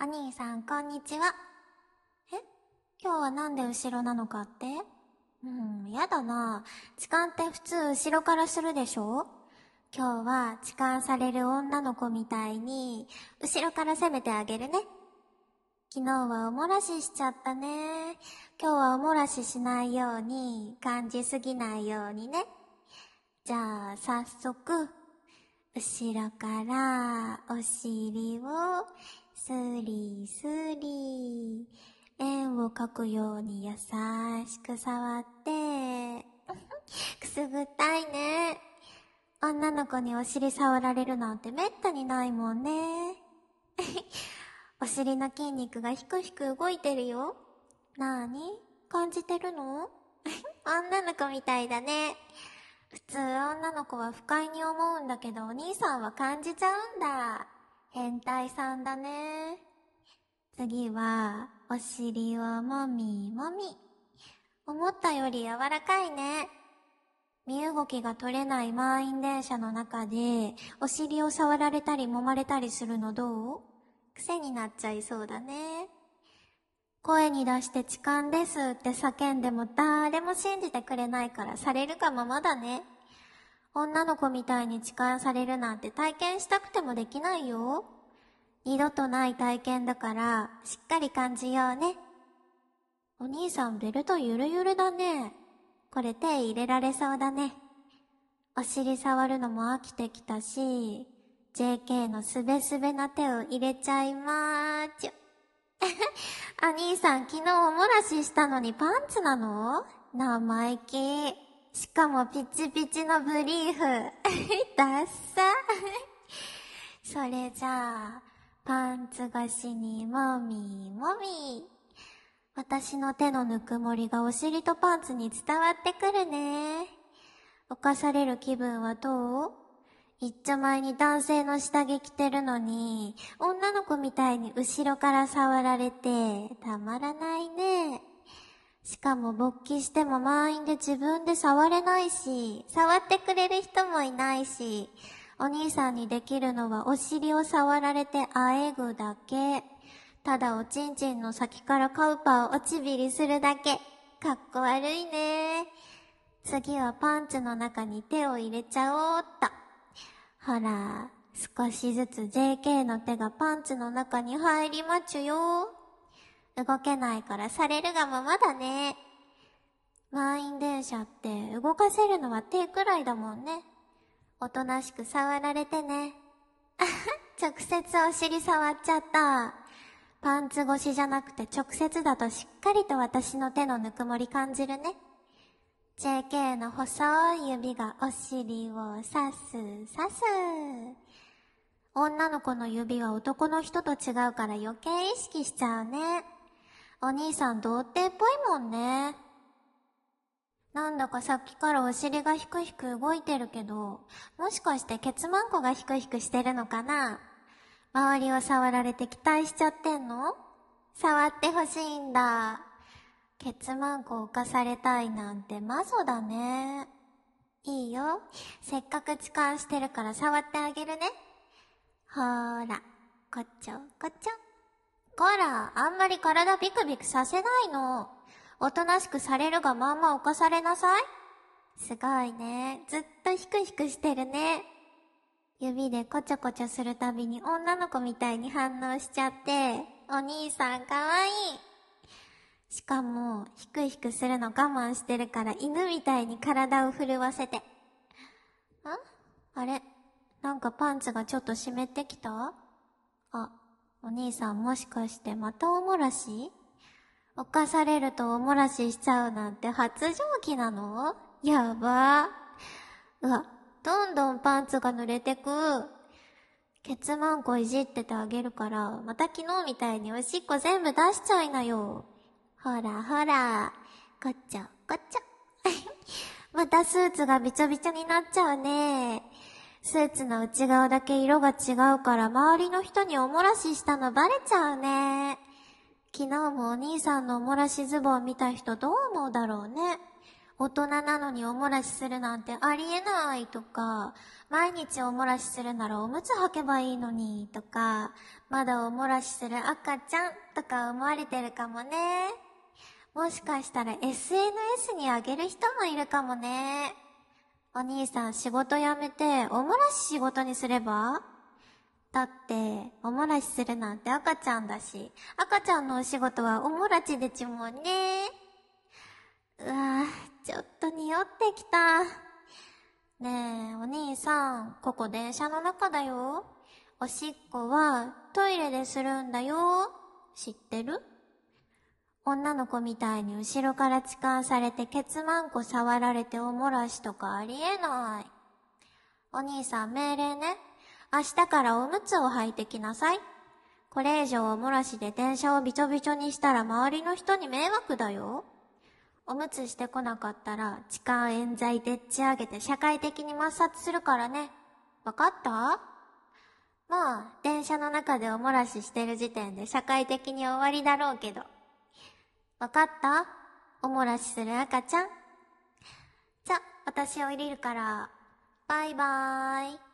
お兄さん、こんにちは。え、今日はなんで後ろなのかって？やだな。痴漢って普通後ろからするでしょ？今日は痴漢される女の子みたいに、後ろから攻めてあげるね。昨日はおもらししちゃったね。今日はおもらししないように、感じすぎないようにね。じゃあ、早速、後ろからお尻をスリスリ円を描くように優しく触ってくすぐったいね。女の子にお尻触られるなんてめったにないもんね。お尻の筋肉がひくひく動いてるよ。なーに？感じてるの？女の子みたいだね。普通女の子は不快に思うんだけど、お兄さんは感じちゃうんだ。変態さんだね。次はお尻をもみもみ。思ったより柔らかいね。身動きが取れない満員電車の中でお尻を触られたり揉まれたりするのどう？癖になっちゃいそうだね。声に出して痴漢ですって叫んでも誰も信じてくれないからされるがままだね。女の子みたいに痴漢されるなんて体験したくてもできないよ。二度とない体験だからしっかり感じようね。お兄さんベルトゆるゆるだね。これ手入れられそうだね。お尻触るのも飽きてきたし、JK のすべすべな手を入れちゃいまーちゅ。お兄さん昨日おもらししたのにパンツなの？生意気。しかもピチピチのブリーフ。ダッサ。それじゃあ、パンツ越しにもみもみ。私の手のぬくもりがお尻とパンツに伝わってくるね。犯される気分はどう？一丁前に男性の下着着てるのに、女の子みたいに後ろから触られて、たまらないね。しかも勃起しても満員で自分で触れないし、触ってくれる人もいないし、お兄さんにできるのはお尻を触られてあえぐだけ。ただおちんちんの先からカウパーをおちびりするだけ。かっこ悪いね。次はパンツの中に手を入れちゃおうっと。ほら、少しずつ JK の手がパンツの中に入りまちゅよ。動けないからされるがままだね。満員電車って動かせるのは手くらいだもんね。おとなしく触られてね。直接お尻触っちゃった。パンツ越しじゃなくて直接だとしっかりと私の手のぬくもり感じるね。JK の細い指がお尻をさすさす。女の子の指は男の人と違うから余計意識しちゃうね。お兄さん童貞っぽいもんね。なんだかさっきからお尻がひくひく動いてるけど、もしかしてケツマンコがひくひくしてるのかな？周りを触られて期待しちゃってんの？触ってほしいんだ。ケツマンコを犯されたいなんてマゾだね。いいよ。せっかく痴漢してるから触ってあげるね。ほーら、こっちょこっちょ。こら、あんまり体ビクビクさせないの。おとなしくされるがまんま犯されなさい。すごいね。ずっとヒクヒクしてるね。指でこちょこちょするたびに女の子みたいに反応しちゃって、お兄さんかわいい。しかも、ヒクヒクするの我慢してるから犬みたいに体を震わせて。あれ？なんかパンツがちょっと湿ってきた？あ、お兄さんもしかしてまたおもらし？犯されるとおもらししちゃうなんて発情期なの？やば。うわ、どんどんパンツが濡れてく。ケツマンコいじっててあげるから、また昨日みたいにおしっこ全部出しちゃいなよ。ほらほら、こっちょこっちょ。またスーツがびちょびちょになっちゃうね。スーツの内側だけ色が違うから周りの人におもらししたのバレちゃうね。昨日もお兄さんのおもらしズボン見た人どう思うだろうね。 大人なのにおもらしするなんてありえないとか、毎日おもらしするならおむつ履けばいいのにとか、まだおもらしする赤ちゃんとか思われてるかもね。もしかしたら SNS にあげる人もいるかもね。お兄さん仕事辞めておもらし仕事にすれば？だって、おもらしするなんて赤ちゃんだし、赤ちゃんのお仕事はおもらちでちゅもんね。うわぁ、ちょっと匂ってきた。ねえ、お兄さん、ここ電車の中だよ。おしっこはトイレでするんだよ。知ってる？女の子みたいに後ろから痴漢されてケツマンコ触られておもらしとかありえない。お兄さん命令ね。明日からおむつを履いてきなさい。これ以上おもらしで電車をびちょびちょにしたら周りの人に迷惑だよ。おむつしてこなかったら痴漢冤罪でっち上げて社会的に抹殺するからね。わかった？もう電車の中でおもらししてる時点で社会的に終わりだろうけど。わかった？おもらしする赤ちゃん。じゃ、私降りるから。バイバーイ。